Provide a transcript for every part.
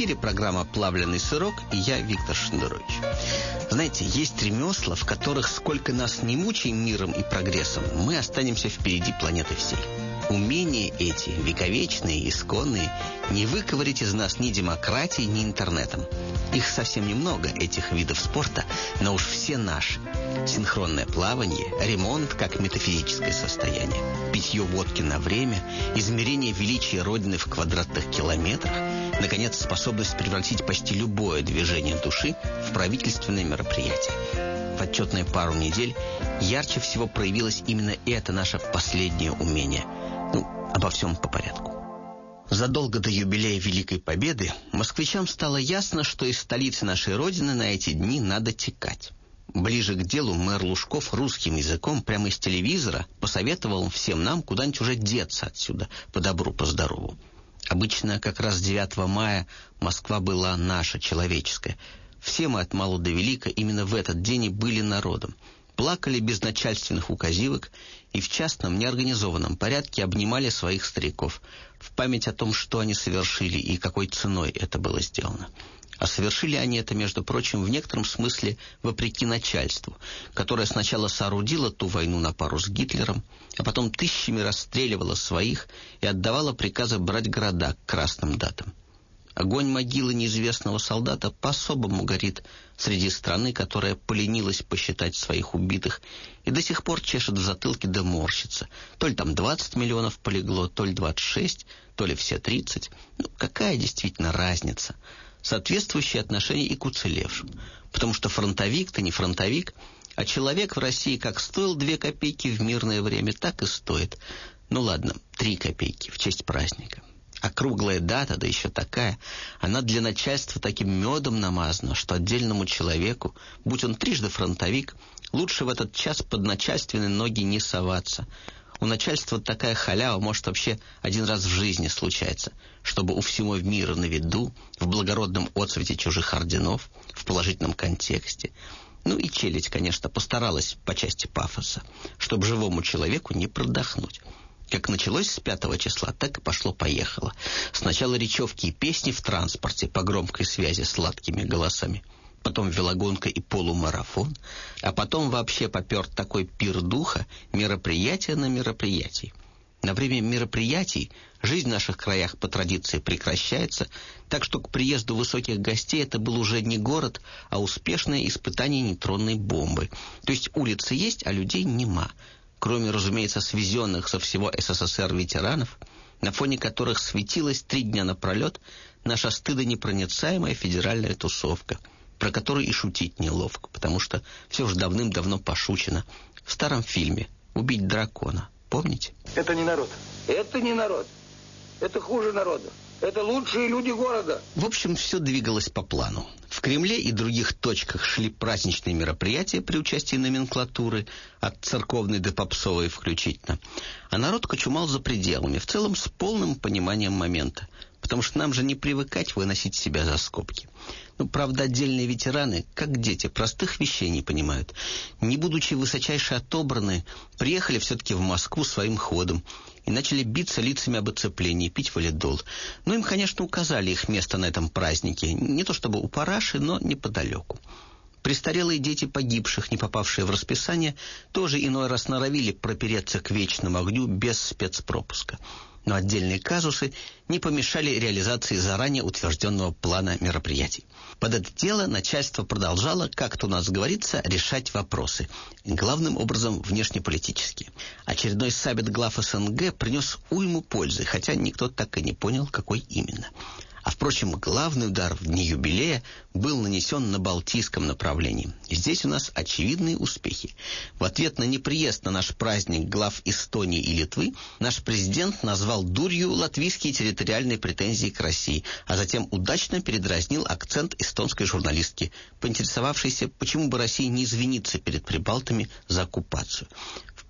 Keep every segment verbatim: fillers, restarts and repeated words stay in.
эфире программа «Плавленый сырок» и я, Виктор Шендерович. Знаете, есть ремесла, в которых, сколько нас не мучай миром и прогрессом, мы останемся впереди планеты всей. Умения эти, вековечные, исконные, не выковырять из нас ни демократией, ни интернетом. Их совсем немного, этих видов спорта, но уж все наши. Синхронное плавание, ремонт как метафизическое состояние, питье водки на время, измерение величия Родины в квадратных километрах, наконец, способность превратить почти любое движение души в правительственное мероприятие. В отчетные пару недель ярче всего проявилось именно это наше последнее умение. Ну, обо всем по порядку. Задолго до юбилея Великой Победы москвичам стало ясно, что из столицы нашей Родины на эти дни надо текать. Ближе к делу мэр Лужков русским языком прямо из телевизора посоветовал всем нам куда-нибудь уже деться отсюда, по добру, по здорову. Обычно как раз девятого мая Москва была наша, человеческая. Все мы от мала до велика именно в этот день и были народом. Плакали без начальственных указивок и в частном, неорганизованном порядке обнимали своих стариков в память о том, что они совершили и какой ценой это было сделано. А совершили они это, между прочим, в некотором смысле вопреки начальству, которое сначала соорудило ту войну на пару с Гитлером, а потом тысячами расстреливало своих и отдавало приказы брать города к красным датам. Огонь могилы неизвестного солдата по-особому горит среди страны, которая поленилась посчитать своих убитых и до сих пор чешет в затылке да морщится. То ли там двадцать миллионов полегло, то ли двадцать шесть, то ли все тридцать. Ну, какая действительно разница? Соответствующее отношение и к уцелевшим. Потому что фронтовик-то не фронтовик, а человек в России как стоил две копейки в мирное время, так и стоит. Ну ладно, три копейки в честь праздника. А круглая дата, да еще такая, она для начальства таким медом намазана, что отдельному человеку, будь он трижды фронтовик, лучше в этот час под начальственные ноги не соваться. У начальства такая халява может вообще один раз в жизни случается, чтобы у всего мира на виду, в благородном отцвете чужих орденов, в положительном контексте. Ну и челядь, конечно, постаралась по части пафоса, чтобы живому человеку не продохнуть. Как началось с пятого числа, так и пошло-поехало. Сначала речевки и песни в транспорте по громкой связи с сладкими голосами. Потом велогонка и полумарафон. А потом вообще попер такой пир духа, мероприятие на мероприятии. На время мероприятий жизнь в наших краях по традиции прекращается, так что к приезду высоких гостей это был уже не город, а успешное испытание нейтронной бомбы. То есть улицы есть, а людей нема. Кроме, разумеется, свезенных со всего СССР ветеранов, на фоне которых светилась три дня напролет наша стыдонепроницаемая федеральная тусовка, про которую и шутить неловко, потому что все уже давным-давно пошучено. В старом фильме «Убить дракона». Помните? Это не народ. Это не народ. Это хуже народа. Это лучшие люди города. В общем, все двигалось по плану. В Кремле и других точках шли праздничные мероприятия при участии номенклатуры, от церковной до попсовой включительно. А народ кочумал за пределами, в целом с полным пониманием момента. Потому что нам же не привыкать выносить себя за скобки. Ну, правда, отдельные ветераны, как дети, простых вещей не понимают. Не будучи высочайше отобраны, приехали все-таки в Москву своим ходом и начали биться лицами об оцепление, пить валидол. Ну, им, конечно, указали их место на этом празднике. Не то чтобы у параши, но неподалеку. Престарелые дети погибших, не попавшие в расписание, тоже иной раз норовили пропереться к вечному огню без спецпропуска. Но отдельные казусы не помешали реализации заранее утвержденного плана мероприятий. Под это дело начальство продолжало, как-то у нас говорится, решать вопросы, главным образом внешнеполитические. Очередной саммит глав СНГ принес уйму пользы, хотя никто так и не понял, какой именно. А, впрочем, главный удар в дни юбилея был нанесен на Балтийском направлении. И здесь у нас очевидные успехи. В ответ на неприезд на наш праздник глав Эстонии и Литвы наш президент назвал дурью латвийские территориальные претензии к России, а затем удачно передразнил акцент эстонской журналистки, поинтересовавшейся, почему бы Россия не извиниться перед прибалтами за оккупацию.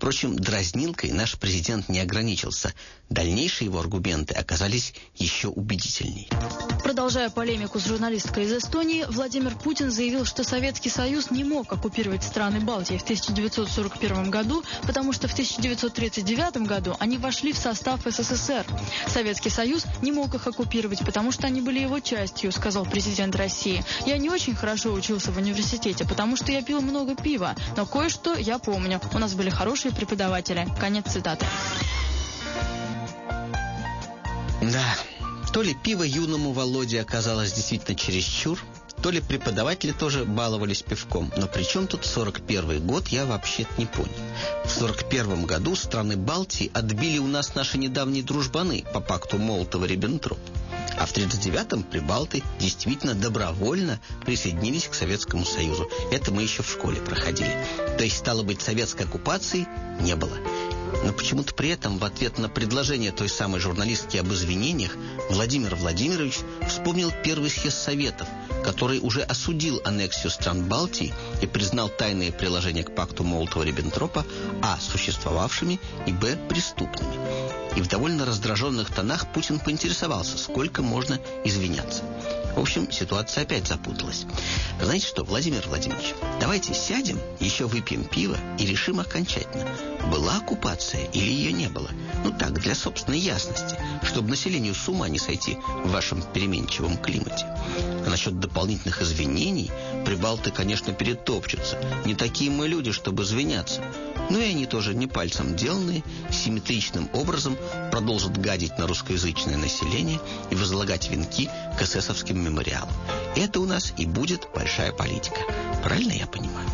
Впрочем, дразнилкой наш президент не ограничился. Дальнейшие его аргументы оказались еще убедительней. Продолжая полемику с журналисткой из Эстонии, Владимир Путин заявил, что Советский Союз не мог оккупировать страны Балтии в тысяча девятьсот сорок первом году, потому что в тысяча девятьсот тридцать девятом году они вошли в состав СССР. Советский Союз не мог их оккупировать, потому что они были его частью, сказал президент России. Я не очень хорошо учился в университете, потому что я пил много пива, но кое-что я помню. У нас были хорошие преподаватели. Конец цитаты. Да, то ли пиво юному Володе оказалось действительно чересчур, то ли преподаватели тоже баловались пивком. Но при чем тут сорок первый год, я вообще-то не понял. В сорок первом году страны Балтии отбили у нас наши недавние дружбаны по пакту Молотова-Риббентропа. А в тридцать девятом прибалты действительно добровольно присоединились к Советскому Союзу. Это мы еще в школе проходили. То есть, стало быть, советской оккупации не было. Но почему-то при этом в ответ на предложение той самой журналистки об извинениях Владимир Владимирович вспомнил Первый съезд Советов, который уже осудил аннексию стран Балтии и признал тайные приложения к пакту Молотова-Риббентропа а. существовавшими и б. преступными. И в довольно раздраженных тонах Путин поинтересовался, сколько можно извиняться. В общем, ситуация опять запуталась. Знаете что, Владимир Владимирович, давайте сядем, еще выпьем пиво и решим окончательно, была оккупация или ее не было. Ну так, для собственной ясности, чтобы населению с ума не сойти в вашем переменчивом климате. А насчет дополнительных извинений прибалты, конечно, перетопчутся. Не такие мы люди, чтобы извиняться. Но и они тоже не пальцем деланные, симметричным образом продолжат гадить на русскоязычное население и возлагать венки к эсэсовским мемориалам. Это у нас и будет большая политика. Правильно я понимаю?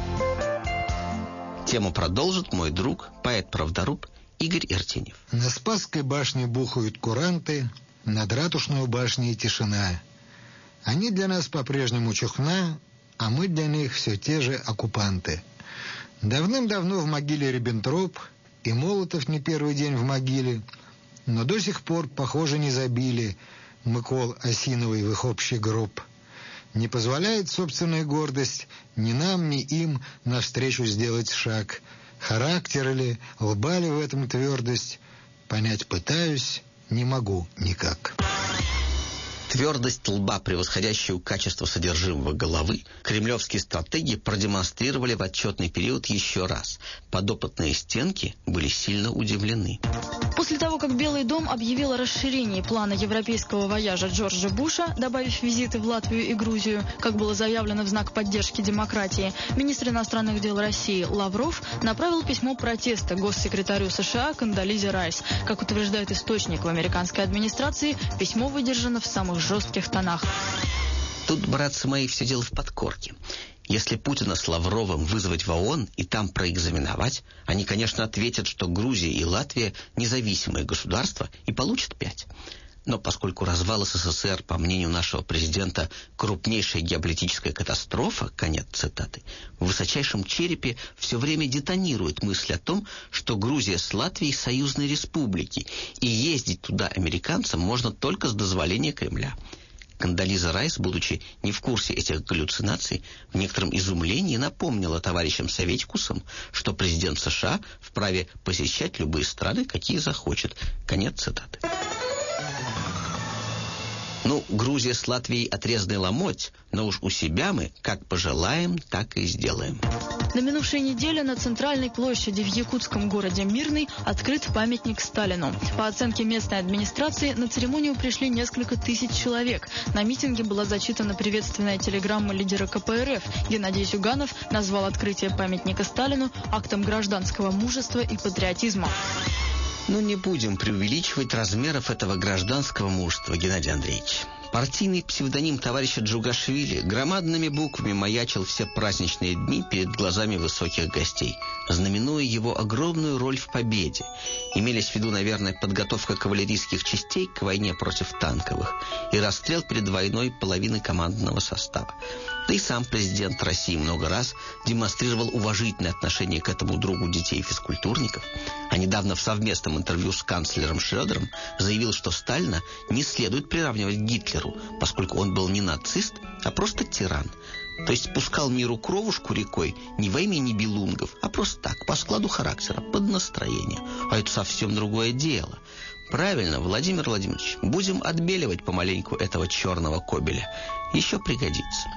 Тему продолжит мой друг, поэт-правдоруб Игорь Иртенев. На Спасской башне бухают куранты, над Ратушной башней тишина. Они для нас по-прежнему чухна, а мы для них все те же оккупанты. Давным-давно в могиле Риббентроп, и Молотов не первый день в могиле, но до сих пор, похоже, не забили Микол Осиновый в их общий гроб. Не позволяет собственная гордость ни нам, ни им навстречу сделать шаг. Характер ли, лба ли в этом твердость, понять пытаюсь, не могу никак. Твердость лба, превосходящую качество содержимого головы, кремлевские стратеги продемонстрировали в отчетный период еще раз. Подопытные стенки были сильно удивлены. После того, как Белый дом объявил о расширении плана европейского вояжа Джорджа Буша, добавив визиты в Латвию и Грузию, как было заявлено в знак поддержки демократии, министр иностранных дел России Лавров направил письмо протеста госсекретарю США Кондолизе Райс. Как утверждает источник в американской администрации, письмо выдержано в самых жестких тонах. Тут, братцы мои, все дело в подкорке. Если Путина с Лавровым вызвать в ООН и там проэкзаменовать, они, конечно, ответят, что Грузия и Латвия независимые государства и получат пять. Но поскольку развал СССР, по мнению нашего президента, крупнейшая геополитическая катастрофа, конец цитаты, в высочайшем черепе все время детонирует мысль о том, что Грузия с Латвией союзные республики, и ездить туда американцам можно только с дозволения Кремля. Кондолиза Райс, будучи не в курсе этих галлюцинаций, в некотором изумлении напомнила товарищам советикусам, что президент США вправе посещать любые страны, какие захочет. Конец цитаты. Ну, Грузия с Латвией отрезанный ломоть, но уж у себя мы как пожелаем, так и сделаем. На минувшей неделе на центральной площади в якутском городе Мирный открыт памятник Сталину. По оценке местной администрации, на церемонию пришли несколько тысяч человек. На митинге была зачитана приветственная телеграмма лидера ка пэ эр эф. Геннадий Зюганов назвал открытие памятника Сталину актом гражданского мужества и патриотизма. Но не будем преувеличивать размеров этого гражданского мужества, Геннадий Андреевич. Партийный псевдоним товарища Джугашвили громадными буквами маячил все праздничные дни перед глазами высоких гостей, знаменуя его огромную роль в победе. Имелись в виду, наверное, подготовка кавалерийских частей к войне против танковых и расстрел перед войной половины командного состава. Да и сам президент России много раз демонстрировал уважительное отношение к этому другу детей-физкультурников, а недавно в совместном интервью с канцлером Шрёдером заявил, что Сталина не следует приравнивать к Гитлеру, поскольку он был не нацист, а просто тиран. То есть пускал миру кровушку рекой не во имя Нибелунгов, а просто так, по складу характера, под настроение. А это совсем другое дело. Правильно, Владимир Владимирович, будем отбеливать помаленьку этого черного кобеля. Еще пригодится.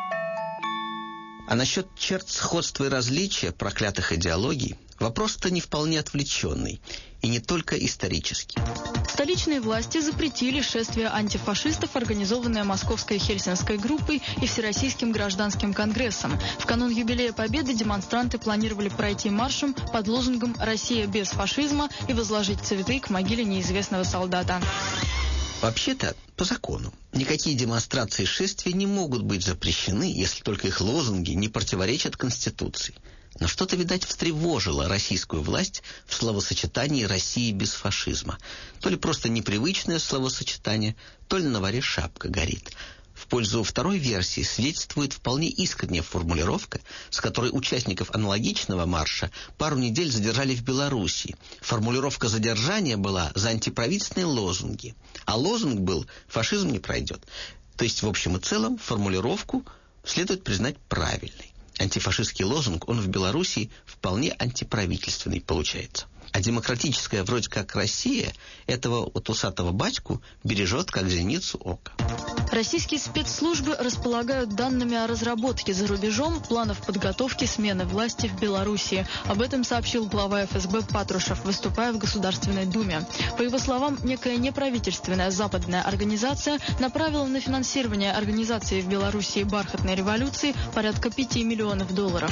А насчет черт сходства и различия проклятых идеологий вопрос-то не вполне отвлеченный. И не только исторический. Столичные власти запретили шествие антифашистов, организованное Московской Хельсинской группой и Всероссийским гражданским конгрессом. В канун юбилея Победы демонстранты планировали пройти маршем под лозунгом «Россия без фашизма» и возложить цветы к могиле неизвестного солдата. Вообще-то, по закону, никакие демонстрации и шествия не могут быть запрещены, если только их лозунги не противоречат Конституции. Но что-то, видать, встревожило российскую власть в словосочетании «России без фашизма». То ли просто непривычное словосочетание, то ли на варе шапка горит. В пользу второй версии свидетельствует вполне искренняя формулировка, с которой участников аналогичного марша пару недель задержали в Белоруссии. Формулировка задержания была за антиправительственные лозунги. А лозунг был «фашизм не пройдет». То есть, в общем и целом, формулировку следует признать правильной. Антифашистский лозунг, он в Белоруссии вполне антиправительственный получается. А демократическая вроде как Россия этого вот усатого батьку бережет как зеницу ока. Российские спецслужбы располагают данными о разработке за рубежом планов подготовки смены власти в Белоруссии. Об этом сообщил глава эф эс бэ Патрушев, выступая в Государственной Думе. По его словам, некая неправительственная западная организация направила на финансирование организации в Белоруссии бархатной революции порядка пяти миллионов долларов.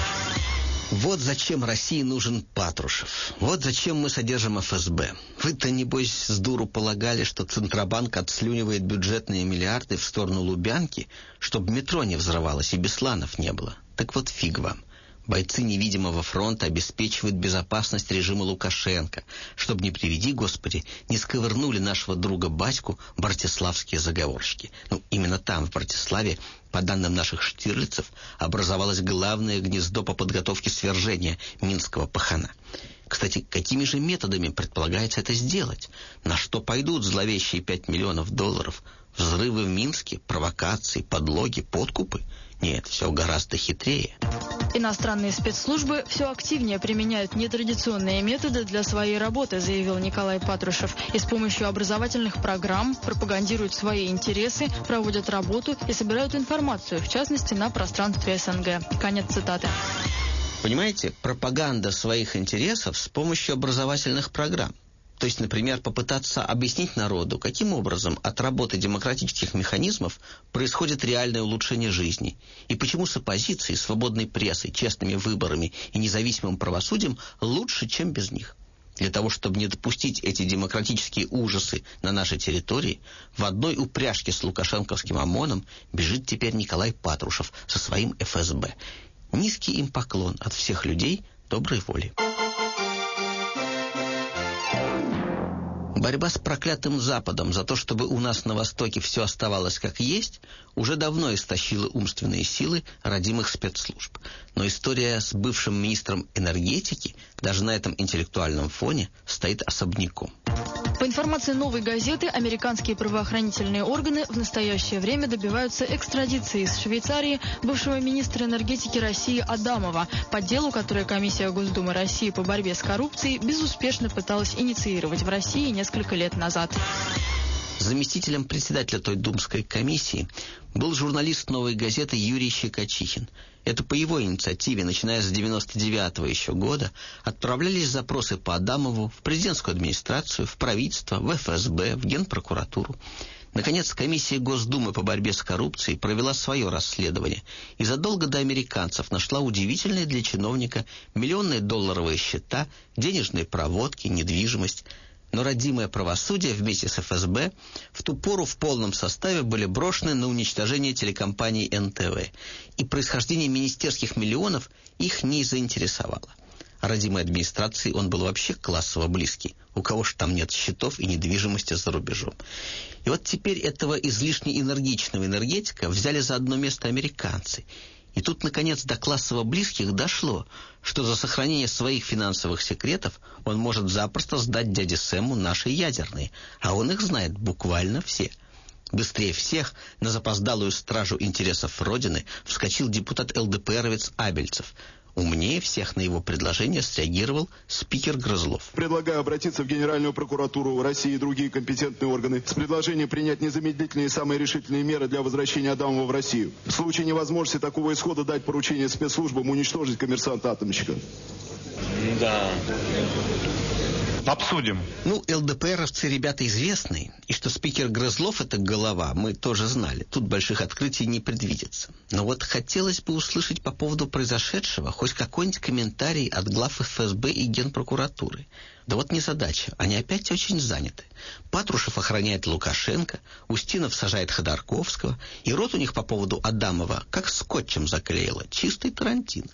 Вот зачем России нужен Патрушев. Вот зачем мы содержим эф эс бэ. Вы-то, небось, с дуру полагали, что Центробанк отслюнивает бюджетные миллиарды в сторону Лубянки, чтобы метро не взрывалось и Бесланов не было. Так вот фиг вам. Бойцы невидимого фронта обеспечивают безопасность режима Лукашенко, чтобы, не приведи Господи, не сковырнули нашего друга батьку братиславские заговорщики. Ну, именно там, в Братиславе, по данным наших штирлицев, образовалось главное гнездо по подготовке свержения минского пахана. Кстати, какими же методами предполагается это сделать? На что пойдут зловещие пять миллионов долларов? Взрывы в Минске, провокации, подлоги, подкупы? Нет, все гораздо хитрее. Иностранные спецслужбы все активнее применяют нетрадиционные методы для своей работы, заявил Николай Патрушев. И с помощью образовательных программ пропагандируют свои интересы, проводят работу и собирают информацию, в частности, на пространстве эс эн гэ. Конец цитаты. Понимаете, пропаганда своих интересов с помощью образовательных программ. То есть, например, попытаться объяснить народу, каким образом от работы демократических механизмов происходит реальное улучшение жизни, и почему с оппозицией, свободной прессой, честными выборами и независимым правосудием лучше, чем без них. Для того, чтобы не допустить эти демократические ужасы на нашей территории, в одной упряжке с лукашенковским ОМОНом бежит теперь Николай Патрушев со своим эф эс бэ. Низкий им поклон от всех людей доброй воли. Борьба с проклятым Западом за то, чтобы у нас на Востоке все оставалось как есть, уже давно истощила умственные силы родимых спецслужб. Но история с бывшим министром энергетики даже на этом интеллектуальном фоне стоит особняком. По информации «Новой газеты», американские правоохранительные органы в настоящее время добиваются экстрадиции из Швейцарии бывшего министра энергетики России Адамова по делу, которое Комиссия Госдумы России по борьбе с коррупцией безуспешно пыталась инициировать в России несколько лет назад. Заместителем председателя той думской комиссии был журналист «Новой газеты» Юрий Щекочихин. Это по его инициативе, начиная с девяносто девятого еще года, отправлялись запросы по Адамову в президентскую администрацию, в правительство, в эф эс бэ, в Генпрокуратуру. Наконец, комиссия Госдумы по борьбе с коррупцией провела свое расследование и задолго до американцев нашла удивительные для чиновника миллионные долларовые счета, денежные проводки, недвижимость. Но родимое правосудие вместе с эф эс бэ в ту пору в полном составе были брошены на уничтожение телекомпании эн тэ вэ, и происхождение министерских миллионов их не заинтересовало. А родимой администрации он был вообще классово близкий. У кого ж там нет счетов и недвижимости за рубежом. И вот теперь этого излишне энергичного энергетика взяли за одно место американцы. И тут, наконец, до классово близких дошло, что за сохранение своих финансовых секретов он может запросто сдать дяде Сэму наши ядерные, а он их знает буквально все. Быстрее всех на запоздалую стражу интересов Родины вскочил депутат-ЛДПРовец Абельцев. Умнее всех на его предложение среагировал спикер Грызлов. Предлагаю обратиться в Генеральную прокуратуру России и другие компетентные органы с предложением принять незамедлительные и самые решительные меры для возвращения Адамова в Россию. В случае невозможности такого исхода дать поручение спецслужбам уничтожить коммерсанта-атомщика. Да. Обсудим. Ну, ЛДПРовцы ребята известные, и что спикер Грызлов — это голова, мы тоже знали. Тут больших открытий не предвидится. Но вот хотелось бы услышать по поводу произошедшего хоть какой-нибудь комментарий от глав эф эс бэ и Генпрокуратуры. Да вот незадача, они опять очень заняты. Патрушев охраняет Лукашенко, Устинов сажает Ходорковского, и рот у них по поводу Адамова как скотчем заклеило. Чистый Тарантино.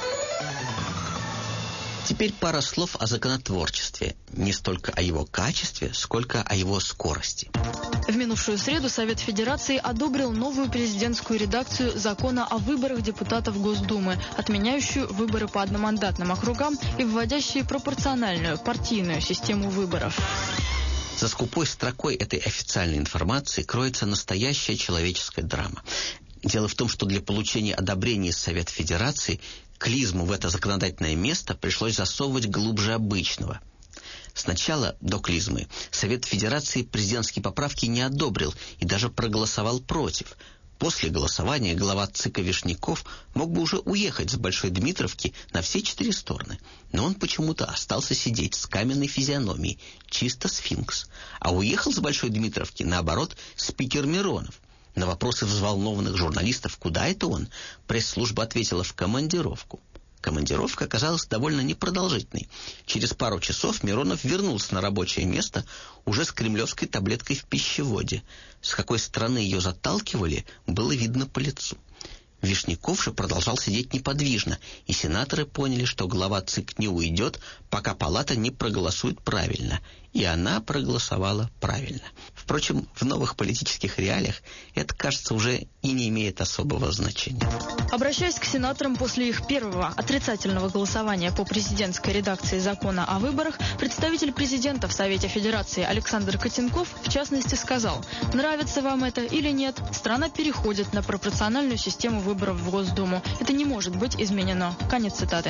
Теперь пара слов о законотворчестве. Не столько о его качестве, сколько о его скорости. В минувшую среду Совет Федерации одобрил новую президентскую редакцию закона о выборах депутатов Госдумы, отменяющую выборы по одномандатным округам и вводящие пропорциональную партийную систему выборов. За скупой строкой этой официальной информации кроется настоящая человеческая драма. Дело в том, что для получения одобрения из Совета Федерации клизму в это законодательное место пришлось засовывать глубже обычного. Сначала, до клизмы, Совет Федерации президентские поправки не одобрил и даже проголосовал против. После голосования глава ЦИКа Вишняков мог бы уже уехать с Большой Дмитровки на все четыре стороны. Но он почему-то остался сидеть с каменной физиономией, чисто сфинкс. А уехал с Большой Дмитровки, наоборот, спикер Миронов. На вопросы взволнованных журналистов, куда это он, пресс-служба ответила: в командировку. Командировка оказалась довольно непродолжительной. Через пару часов Миронов вернулся на рабочее место уже с кремлевской таблеткой в пищеводе. С какой стороны ее заталкивали, было видно по лицу. Вишняков же продолжал сидеть неподвижно, и сенаторы поняли, что глава ЦИК не уйдет, пока палата не проголосует правильно. И она проголосовала правильно. Впрочем, в новых политических реалиях это, кажется, уже и не имеет особого значения. Обращаясь к сенаторам после их первого отрицательного голосования по президентской редакции закона о выборах, представитель президента в Совете Федерации Александр Котенков в частности сказал: «Нравится вам это или нет, страна переходит на пропорциональную систему выборов в Госдуму. Это не может быть изменено». Конец цитаты.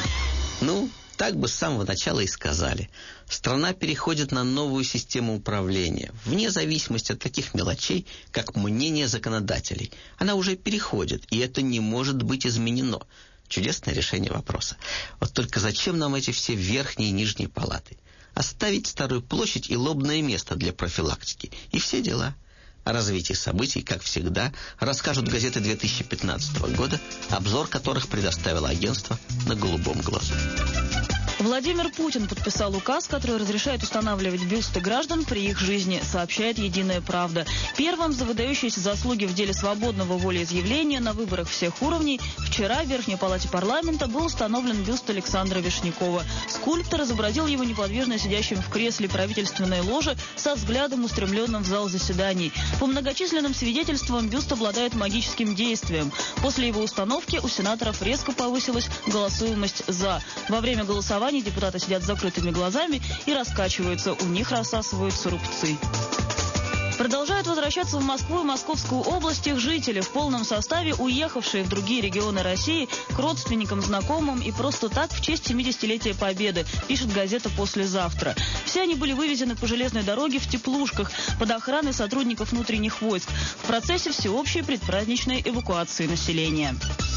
Ну, так бы с самого начала и сказали. Страна переходит на новую систему управления, вне зависимости от таких мелочей, как мнение законодателей. Она уже переходит, и это не может быть изменено. Чудесное решение вопроса. Вот только зачем нам эти все верхние и нижние палаты? Оставить Старую площадь и лобное место для профилактики. И все дела. О развитии событий, как всегда, расскажут газеты две тысячи пятнадцатого года, обзор которых предоставило агентство «На голубом глазу». Владимир Путин подписал указ, который разрешает устанавливать бюсты граждан при их жизни, сообщает «Единая правда». Первым за выдающиеся заслуги в деле свободного волеизъявления на выборах всех уровней вчера в Верхней палате парламента был установлен бюст Александра Вишнякова. Скульптор изобразил его неподвижно сидящим в кресле правительственной ложи со взглядом, устремленным в зал заседаний. По многочисленным свидетельствам, бюст обладает магическим действием. После его установки у сенаторов резко повысилась голосуемость «за». Во время голосования депутаты сидят с закрытыми глазами и раскачиваются, у них рассасываются рубцы. Продолжают возвращаться в Москву и Московскую область их жители, в полном составе уехавшие в другие регионы России к родственникам, знакомым и просто так в честь семидесятилетия Победы, пишет газета «Послезавтра». Все они были вывезены по железной дороге в теплушках под охраной сотрудников внутренних войск в процессе всеобщей предпраздничной эвакуации населения.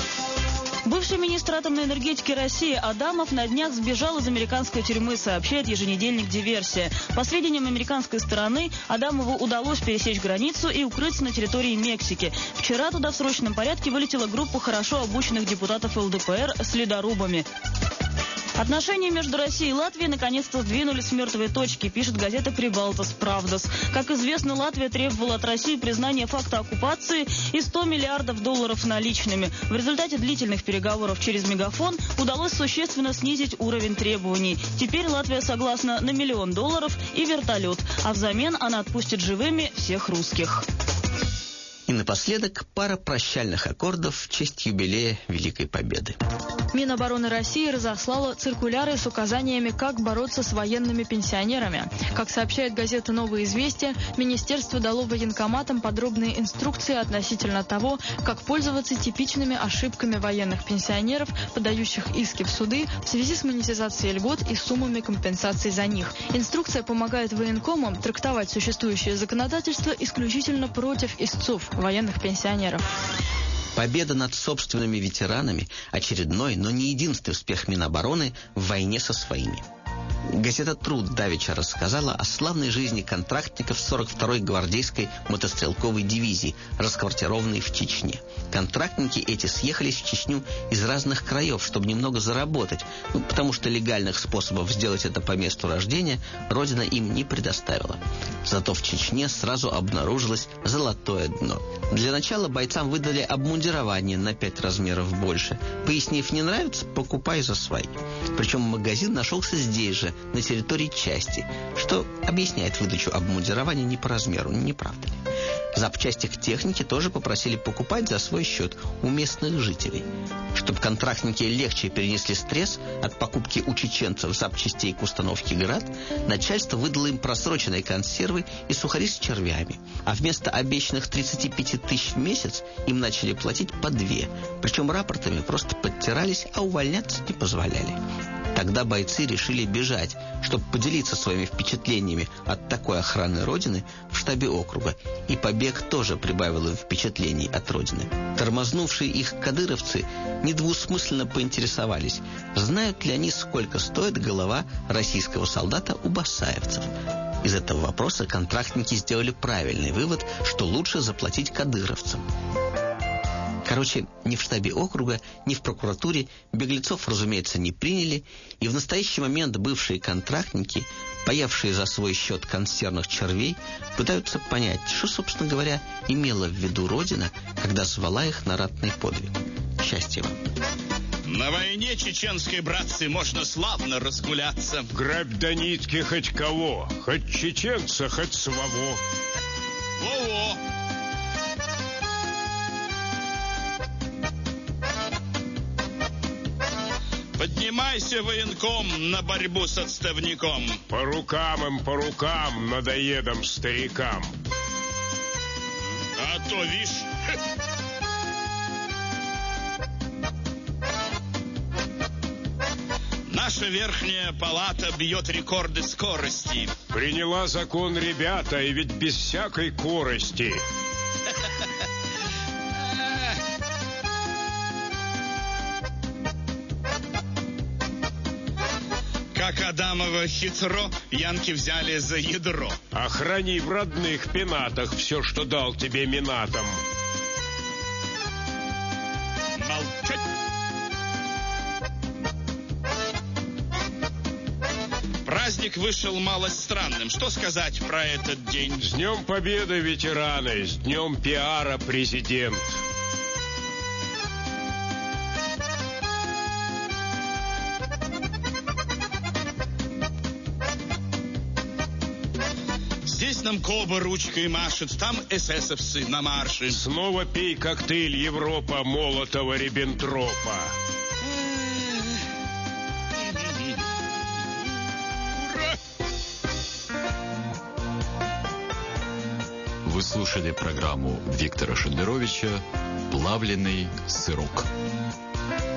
Бывший министр атомной энергетики России Адамов на днях сбежал из американской тюрьмы, сообщает еженедельник «Диверсия». По сведениям американской стороны, Адамову удалось пересечь границу и укрыться на территории Мексики. Вчера туда в срочном порядке вылетела группа хорошо обученных депутатов эл дэ пэ эр с ледорубами. Отношения между Россией и Латвией наконец-то сдвинулись с мертвой точки, пишет газета «Прибалтас Правдас». Как известно, Латвия требовала от России признания факта оккупации и сто миллиардов долларов наличными. В результате длительных переговоров через мегафон удалось существенно снизить уровень требований. Теперь Латвия согласна на миллион долларов и вертолет, а взамен она отпустит живыми всех русских. И напоследок пара прощальных аккордов в честь юбилея Великой Победы. Минобороны России разослала циркуляры с указаниями, как бороться с военными пенсионерами. Как сообщает газета «Новые известия», министерство дало военкоматам подробные инструкции относительно того, как пользоваться типичными ошибками военных пенсионеров, подающих иски в суды в связи с монетизацией льгот и суммами компенсаций за них. Инструкция помогает военкомам трактовать существующее законодательство исключительно против истцов, военных пенсионеров. Победа над собственными ветеранами – очередной, но не единственный успех Минобороны в войне со своими. Газета «Труд» давеча рассказала о славной жизни контрактников сорок второй гвардейской мотострелковой дивизии, расквартированной в Чечне. Контрактники эти съехались в Чечню из разных краев, чтобы немного заработать, ну, потому что легальных способов сделать это по месту рождения Родина им не предоставила. Зато в Чечне сразу обнаружилось золотое дно. Для начала бойцам выдали обмундирование на пять размеров больше. Пояснив, не нравится, покупай за свои. Причем магазин нашелся здесь же, на территории части, что объясняет выдачу обмундирования не по размеру, не правда ли? Запчасти к технике тоже попросили покупать за свой счет у местных жителей. Чтобы контрактники легче перенесли стресс от покупки у чеченцев запчастей к установке «Град», начальство выдало им просроченные консервы и сухари с червями. А вместо обещанных тридцати пяти тысяч в месяц им начали платить по две. Причем рапортами просто подтирались, а увольняться не позволяли. Тогда бойцы решили бежать, чтобы поделиться своими впечатлениями от такой охраны Родины в штабе округа. И побег тоже прибавил им впечатлений от Родины. Тормознувшие их кадыровцы недвусмысленно поинтересовались, знают ли они, сколько стоит голова российского солдата у басаевцев. Из этого вопроса контрактники сделали правильный вывод, что лучше заплатить кадыровцам. Короче, ни в штабе округа, ни в прокуратуре беглецов, разумеется, не приняли, и в настоящий момент бывшие контрактники, появшие за свой счет консервных червей, пытаются понять, что, собственно говоря, имела в виду Родина, когда звала их на ратный подвиг. Счастья вам! На войне, чеченской братцы, можно славно разгуляться. Грабь до нитки хоть кого, хоть чеченца, хоть самого. Во-во! Поднимайся, военком, на борьбу с отставником. По рукам им, по рукам, надоедам старикам. А то, вишь... Наша верхняя палата бьет рекорды скорости. Приняла закон, ребята, и ведь без всякой корости. Как Адамово хитро, янки взяли за ядро. Охрани в родных пенатах все, что дал тебе Минатом. Молчать! Праздник вышел малость странным. Что сказать про этот день? С Днем Победы, ветераны! С Днем пиара, президент! Здесь нам Коба ручкой машет, там эсэсовцы на марше. Снова пей коктейль Европа Молотова-Риббентропа. Вы слушали программу Виктора Шендеровича «Плавленый сырок».